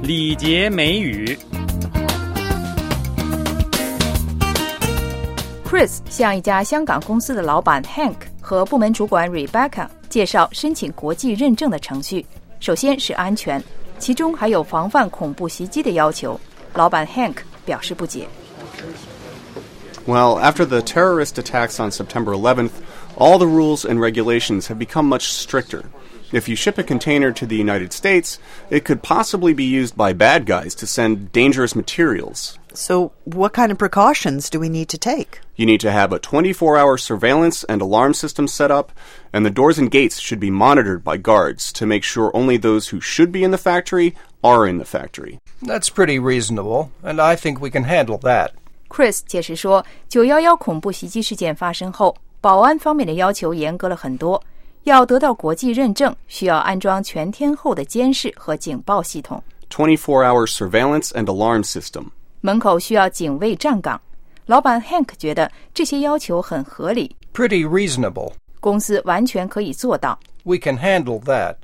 礼节美语。 Chris 向一家香港公司的老板 Hank 和部门主管 Rebecca 介绍申请国际认证的程序。首先是安全，其中还有防范恐怖袭击的要求。老板 Hank 表示不解。 Well, after the terrorist attacks on September 11th, all the rules and regulations have become much stricter. If you ship a container to the United States, it could possibly be used by bad guys to send dangerous materials. So what kind of precautions do we need to take? You need to have a 24-hour surveillance and alarm system set up, and the doors and gates should be monitored by guards to make sure only those who should be in the factory are in the factory. That's pretty reasonable, and I think we can handle that.Chris 解释说，911恐怖袭击事件发生后，保安方面的要求严格了很多。要得到国际认证，需要安装全天候的监视和警报系统。 24-hour surveillance and alarm system. 门口需要警卫站岗。老板 Hank 觉得这些要求很合理。 Pretty reasonable. 公司完全可以做到。 We can handle that.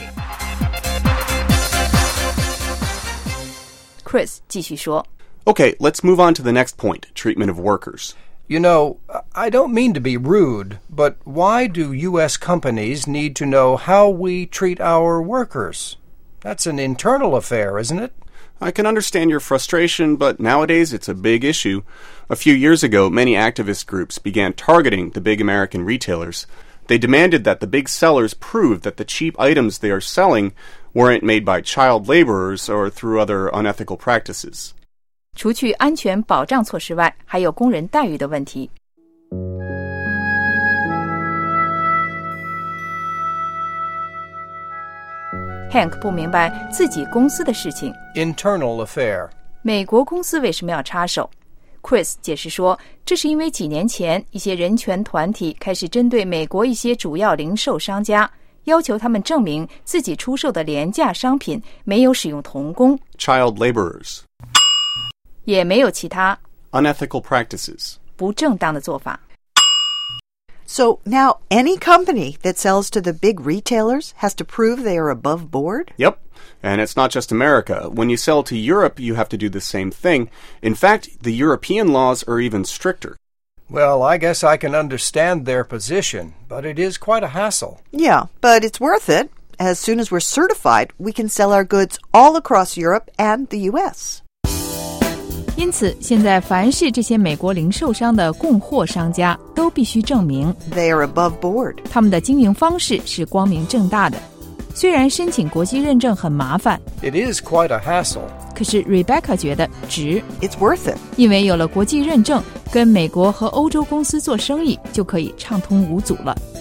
Chris 继续说。 Okay, let's move on to the next point, treatment of workers. You know, I don't mean to be rude, but why do U.S. companies need to know how we treat our workers? That's an internal affair, isn't it? I can understand your frustration, but nowadays it's a big issue. A few years ago, many activist groups began targeting the big American retailers. They demanded that the big sellers prove that the cheap items they are selling weren't made by child laborers or through other unethical practices. 除去安全保障措施外，还有工人待遇的问题。Hank 不明白自己公司的事情。 Internal affair. 美国公司为什么要插手？ Chris 解释说，这是因为几年前一些人权团体开始针对美国一些主要零售商家，要求他们证明自己出售的廉价商品没有使用童工 Child laborers. 也没有其他 unethical practices. 不正当的做法。 So now any company that sells to the big retailers has to prove they are above board? Yep. And it's not just America. When you sell to Europe, you have to do the same thing. In fact, the European laws are even stricter. Well, I guess I can understand their position, but it is quite a hassle. Yeah, but it's worth it. As soon as we're certified, we can sell our goods all across Europe and the U.S. 因此，现在凡是这些美国零售商的供货商家都必须证明 they are above board. 他们的经营方式是光明正大的。虽然申请国际认证很麻烦 It is quite a hassle. 可是 Rebecca 觉得值 It's worth it. 因为有了国际认证，跟美国和欧洲公司做生意就可以畅通无阻了。